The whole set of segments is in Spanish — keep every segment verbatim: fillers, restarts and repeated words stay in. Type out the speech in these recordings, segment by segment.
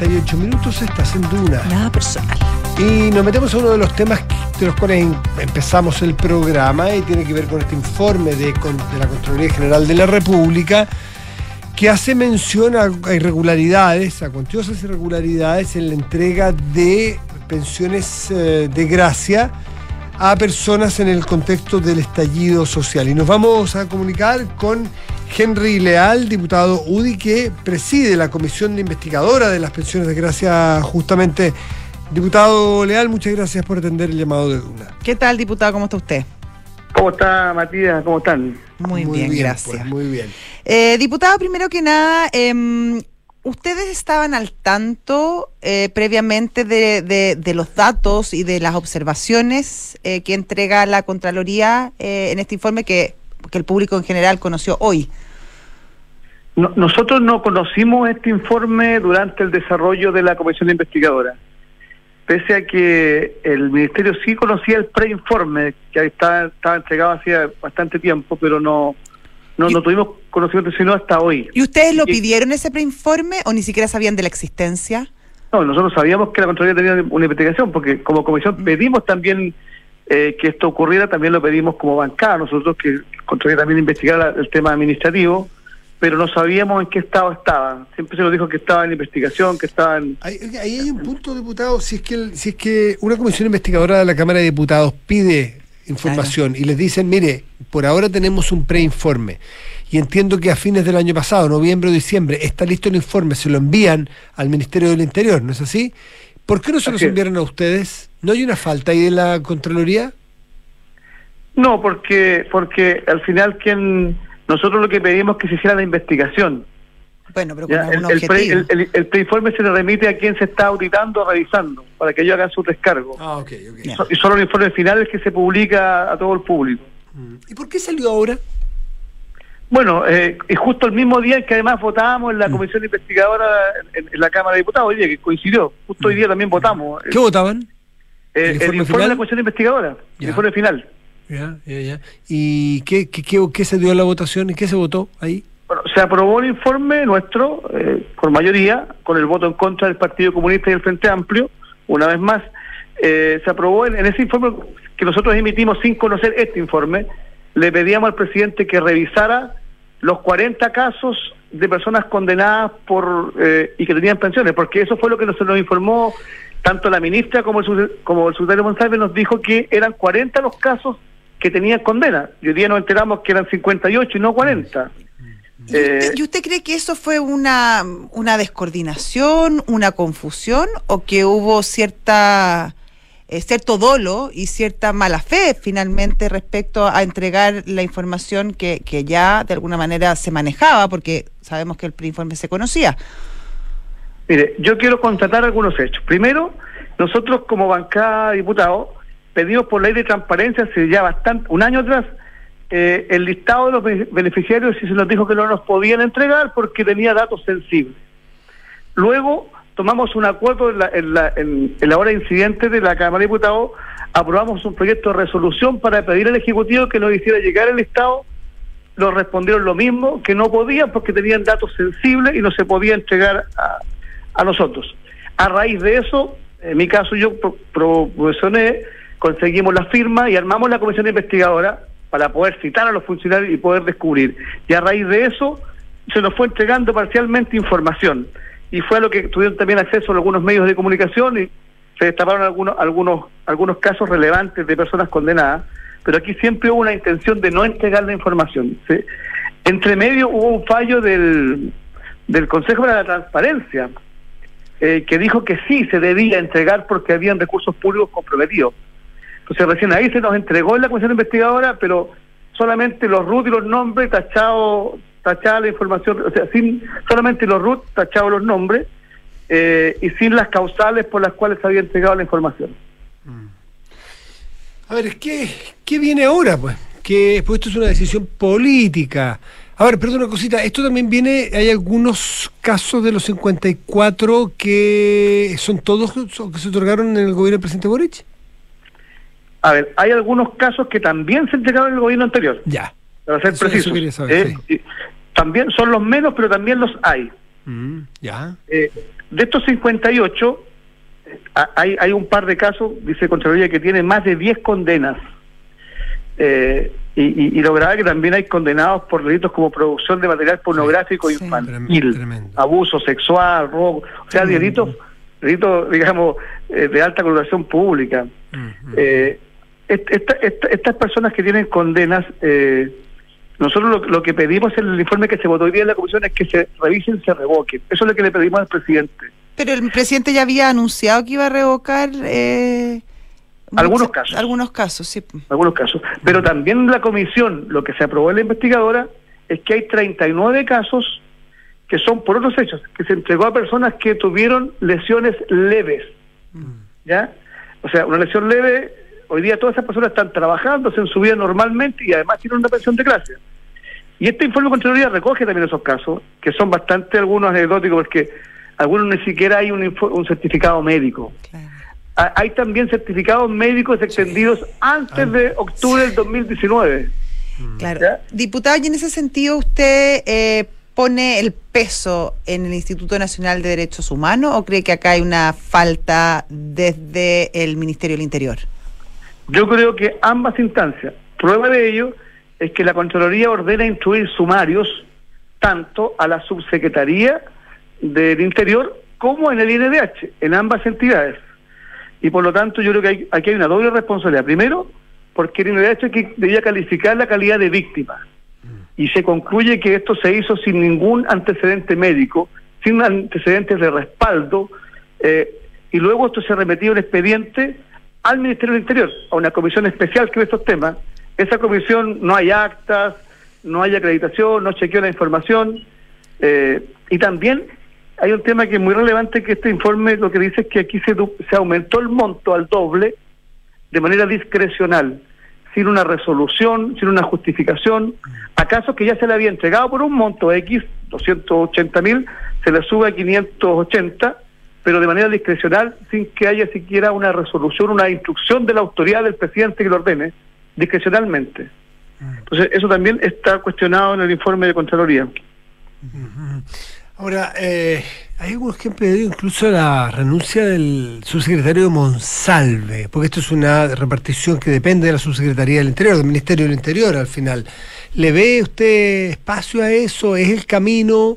cuarenta y ocho minutos, estás en Duna. Nada personal. Y nos metemos a uno de los temas de los cuales empezamos el programa y tiene que ver con este informe de, de la Contraloría General de la República, que hace mención a irregularidades, a cuantiosas irregularidades en la entrega de pensiones eh, de gracia a personas en el contexto del estallido social. Y nos vamos a comunicar con Henry Leal, diputado U D I, que preside la comisión de investigadora de las pensiones de gracia justamente. Diputado Leal, muchas gracias por atender el llamado de Duna. ¿Qué tal, diputado? ¿Cómo está usted? ¿Cómo está, Matías? ¿Cómo están? Muy, muy bien, bien, gracias. Pues, muy bien. Eh, diputado, primero que nada, eh, ¿ustedes estaban al tanto eh, previamente de, de, de los datos y de las observaciones eh, que entrega la Contraloría eh, en este informe que, que el público en general conoció hoy? No, nosotros no conocimos este informe durante el desarrollo de la comisión investigadora, pese a que el Ministerio sí conocía el preinforme, que estaba, estaba entregado hacía bastante tiempo, pero no, no, no tuvimos conocimiento sino hasta hoy. ¿Y ustedes lo pidieron ese preinforme o ni siquiera sabían de la existencia? No, nosotros sabíamos que la Contraloría tenía una investigación, porque como comisión pedimos también eh, que esto ocurriera, también lo pedimos como bancada, nosotros que la Contraloría también investigara el tema administrativo, pero no sabíamos en qué estado estaba. Siempre se nos dijo que estaba en investigación, que estaba en... Ahí, ahí hay un punto, diputado, si es que el, si es que una comisión investigadora de la Cámara de Diputados pide información, claro, y les dicen, mire, por ahora tenemos un preinforme, y entiendo que a fines del año pasado, noviembre o diciembre, está listo el informe, se lo envían al Ministerio del Interior, ¿no es así? ¿Por qué no se los enviaron a ustedes? ¿No hay una falta ahí de la Contraloría? No, porque porque al final quien... Nosotros lo que pedimos es que se hiciera la investigación. Bueno, pero con ya, algún el, objetivo. El, el, el, el preinforme se le remite a quien se está auditando o revisando, para que ellos hagan su descargo. Ah, ok, ok. Yeah. Y solo el informe final es que se publica a todo el público. ¿Y por qué salió ahora? Bueno, eh, y justo el mismo día en que además votábamos en la mm. comisión investigadora en, en la Cámara de Diputados, hoy día que coincidió, justo mm. hoy día también votamos. ¿Qué eh, votaban? Eh, ¿El, informe, el informe de la comisión investigadora, yeah. el informe final. Ya, ya, ya. ¿Y qué, qué, qué, qué se dio a la votación y qué se votó ahí? Bueno, se aprobó el informe nuestro eh, por mayoría, con el voto en contra del Partido Comunista y el Frente Amplio, una vez más. Eh, se aprobó en, en ese informe que nosotros emitimos sin conocer este informe, le pedíamos al presidente que revisara los cuarenta casos de personas condenadas por eh, y que tenían pensiones, porque eso fue lo que nos, nos informó tanto la ministra como el, como el secretario González, nos dijo que eran cuarenta los casos que tenían condena, y hoy día nos enteramos que eran cincuenta y ocho y no cuarenta. ¿Y, eh, usted, ¿Y usted cree que eso fue una, una descoordinación, una confusión, o que hubo cierta eh, cierto dolo y cierta mala fe finalmente respecto a entregar la información que, que ya de alguna manera se manejaba, porque sabemos que el preinforme se conocía? Mire, yo quiero constatar algunos hechos. Primero, nosotros como bancada de diputados pedimos por ley de transparencia hace ya bastante, un año atrás, eh, el listado de los beneficiarios, y se nos dijo que no nos podían entregar porque tenía datos sensibles. Luego tomamos un acuerdo en la, en la, en, en la hora incidente de la Cámara de Diputados, aprobamos un proyecto de resolución para pedir al Ejecutivo que nos hiciera llegar el listado. Nos respondieron lo mismo, que no podían porque tenían datos sensibles y no se podía entregar a, a nosotros. A raíz de eso, en mi caso yo proporcioné, conseguimos la firma y armamos la comisión investigadora para poder citar a los funcionarios y poder descubrir. Y a raíz de eso se nos fue entregando parcialmente información. Y fue a lo que tuvieron también acceso a algunos medios de comunicación y se destaparon algunos algunos algunos casos relevantes de personas condenadas. Pero aquí siempre hubo una intención de no entregar la información. ¿Sí? Entre medio hubo un fallo del, del Consejo para la Transparencia, eh, que dijo que sí se debía entregar porque habían recursos públicos comprometidos. Entonces recién ahí se nos entregó en la comisión investigadora, pero solamente los R U T y los nombres tachados, tachada la información, o sea, sin solamente los R U T tachados los nombres, eh, y sin las causales por las cuales se había entregado la información. A ver, ¿qué, qué viene ahora, pues? Que pues esto es una decisión política. A ver, perdón una cosita, esto también viene, hay algunos casos de los cincuenta y cuatro que son todos que se otorgaron en el gobierno del presidente Boric. A ver, hay algunos casos que también se entregaron en el gobierno anterior. Ya. Para ser eso, precisos. Eso quería saber, eh, sí. También son los menos, pero también los hay. Mm, ya. Eh, de estos cincuenta y ocho, hay, hay un par de casos, dice Contraloría, que tienen más de diez condenas. Eh, y, y, y lo grave que también hay condenados por delitos como producción de material pornográfico sí, infantil, sí, abuso sexual, robo, o sea, tremendo. delitos, delitos, digamos, eh, de alta coloración pública. Uh-huh. eh, esta, esta, estas personas que tienen condenas, eh, nosotros lo, lo que pedimos en el informe que se votó hoy día en la comisión es que se revisen, se revoquen. Eso es lo que le pedimos al presidente. Pero el presidente ya había anunciado que iba a revocar... Eh... Algunos casos. Algunos casos, sí. Algunos casos. Pero también la comisión, lo que se aprobó en la investigadora, es que hay treinta y nueve casos que son por otros hechos, que se entregó a personas que tuvieron lesiones leves. Mm. ¿Ya? O sea, una lesión leve, hoy día todas esas personas están trabajando en su vida normalmente y además tienen una pensión de clase. Y este informe de Contraloría recoge también esos casos, que son bastante algunos anecdóticos, porque algunos ni siquiera hay un, un certificado médico. Claro. Hay también certificados médicos extendidos sí. antes de octubre del dos mil diecinueve. Claro. ¿Ya? Diputado, y en ese sentido usted eh, pone el peso en el Instituto Nacional de Derechos Humanos o cree que acá hay una falta desde el Ministerio del Interior? Yo creo que ambas instancias. Prueba de ello es que la Contraloría ordena instruir sumarios tanto a la Subsecretaría del Interior como en el I N D H, en ambas entidades. Y por lo tanto yo creo que hay, aquí hay una doble responsabilidad. Primero, porque el I N D H que debía calificar la calidad de víctima. Y se concluye que esto se hizo sin ningún antecedente médico, sin antecedentes de respaldo, eh, y luego esto se remitió un expediente al Ministerio del Interior, a una comisión especial que ve estos temas. Esa comisión no hay actas, no hay acreditación, no chequeó la información, eh, y también... Hay un tema que es muy relevante, que este informe lo que dice es que aquí se, se aumentó el monto al doble de manera discrecional, sin una resolución, sin una justificación. A casos que ya se le había entregado por un monto X, doscientos ochenta mil, se le sube a quinientos ochenta, pero de manera discrecional, sin que haya siquiera una resolución, una instrucción de la autoridad del presidente que lo ordene, discrecionalmente. Entonces, eso también está cuestionado en el informe de Contraloría. Uh-huh. Ahora, eh, hay algunos que han pedido incluso la renuncia del subsecretario Monsalve, porque esto es una repartición que depende de la Subsecretaría del Interior, del Ministerio del Interior al final. ¿Le ve usted espacio a eso? ¿Es el camino?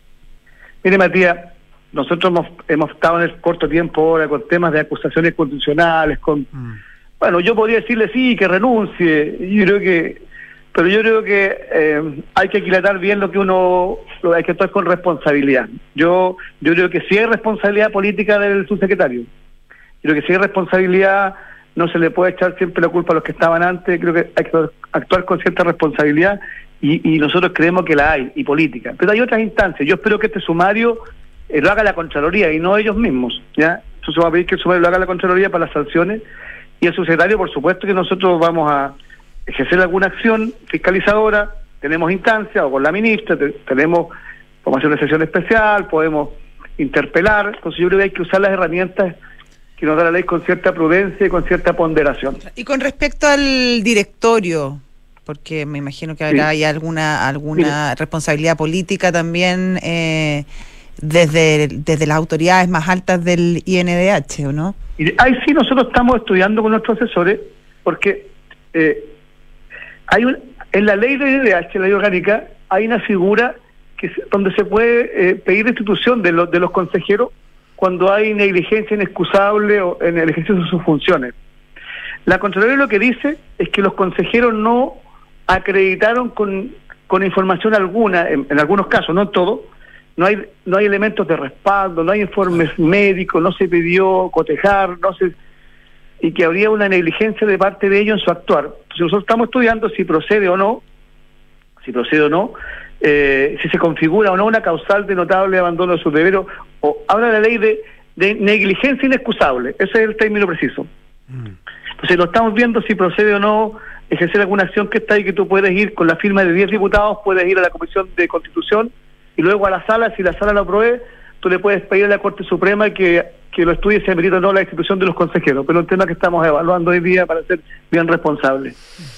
Mire, Matías, nosotros hemos, hemos estado en el corto tiempo ahora con temas de acusaciones constitucionales, con... Mm. Bueno, yo podría decirle sí, que renuncie, yo creo que... Pero yo creo que eh, hay que aquilatar bien lo que uno, lo hay que actuar con responsabilidad. Yo yo creo que si hay responsabilidad política del subsecretario, creo que si hay responsabilidad, no se le puede echar siempre la culpa a los que estaban antes, creo que hay que actuar con cierta responsabilidad y, y nosotros creemos que la hay, y política. Pero hay otras instancias, yo espero que este sumario eh, lo haga la Contraloría y no ellos mismos, ¿ya? Entonces va a pedir que el sumario lo haga la Contraloría para las sanciones y el subsecretario, por supuesto que nosotros vamos a ejercer alguna acción fiscalizadora, tenemos instancias, o con la ministra, te, tenemos, podemos hacer una sesión especial, podemos interpelar, entonces yo creo que hay que usar las herramientas que nos da la ley con cierta prudencia y con cierta ponderación. Y con respecto al directorio, porque me imagino que habrá sí. alguna alguna sí. responsabilidad política también eh, desde, desde las autoridades más altas del I N D H, ¿o no? Y ahí sí nosotros estamos estudiando con nuestros asesores, porque... Eh, Hay un, en la ley de I N D H, la ley orgánica, hay una figura que donde se puede eh, pedir destitución de los de los consejeros cuando hay negligencia inexcusable o en el ejercicio de sus funciones. La Contraloría lo que dice es que los consejeros no acreditaron con, con información alguna, en, en algunos casos, no en todo, no hay no hay elementos de respaldo, no hay informes médicos, no se pidió cotejar, no se... y que habría una negligencia de parte de ellos en su actuar. Entonces nosotros estamos estudiando si procede o no, si procede o no, eh, si se configura o no una causal de notable abandono de sus deberes, o habla la ley de, de negligencia inexcusable, ese es el término preciso. Mm. Entonces lo estamos viendo si procede o no ejercer alguna acción que está ahí, que tú puedes ir con la firma de diez diputados, puedes ir a la Comisión de Constitución y luego a la sala, si la sala lo apruebe, tú le puedes pedir a la Corte Suprema que, que lo estudie si amerita o no la destitución de los consejeros, pero es un tema que estamos evaluando hoy día para ser bien responsables.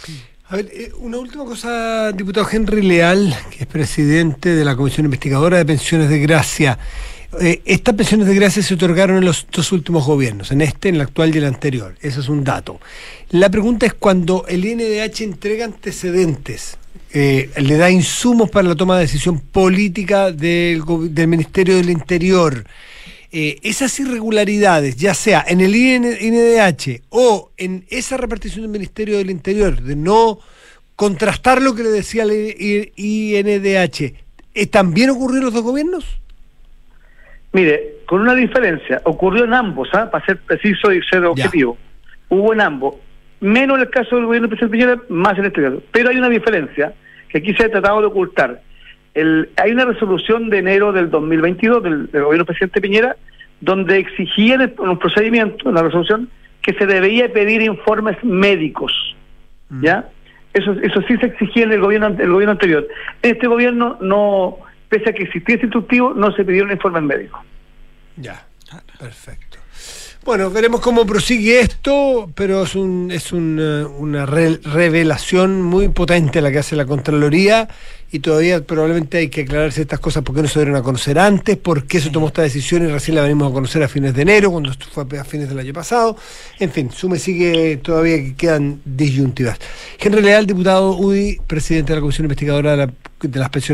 A ver, eh, una última cosa, diputado Henry Leal, que es presidente de la Comisión Investigadora de Pensiones de Gracia. Eh, estas pensiones de gracia se otorgaron en los dos últimos gobiernos, en este, en el actual y el anterior. Eso es un dato. La pregunta es cuando el I N D H entrega antecedentes, eh, le da insumos para la toma de decisión política del, del Ministerio del Interior. Eh, esas irregularidades, ya sea en el I N D H o en esa repartición del Ministerio del Interior, de no contrastar lo que le decía el I N D H, ¿eh, ¿también ocurrió en los dos gobiernos? Mire, con una diferencia, ocurrió en ambos, ¿ah? Para ser preciso y ser objetivo. Ya. Hubo en ambos, menos en el caso del gobierno del presidente Piñera, más en este caso. Pero hay una diferencia que aquí se ha tratado de ocultar. El, hay una resolución de enero del dos mil veintidós del, del gobierno del presidente Piñera, donde exigían en un procedimiento, en la resolución, que se debía pedir informes médicos. Mm. ¿Ya? Eso, eso sí se exigía en el gobierno, el gobierno anterior. En este gobierno no... Pese a que existía ese instructivo, no se pidieron informes médicos. Ya, perfecto. Bueno, veremos cómo prosigue esto, pero es un es un, una re, revelación muy potente la que hace la Contraloría, y todavía probablemente hay que aclararse estas cosas, por qué no se dieron a conocer antes, por qué se tomó esta decisión y recién la venimos a conocer a fines de enero, cuando esto fue a fines del año pasado. En fin, sume sigue todavía que quedan disyuntivas. Henry Leal, diputado U D I, presidente de la Comisión Investigadora de, la, de las Pensiones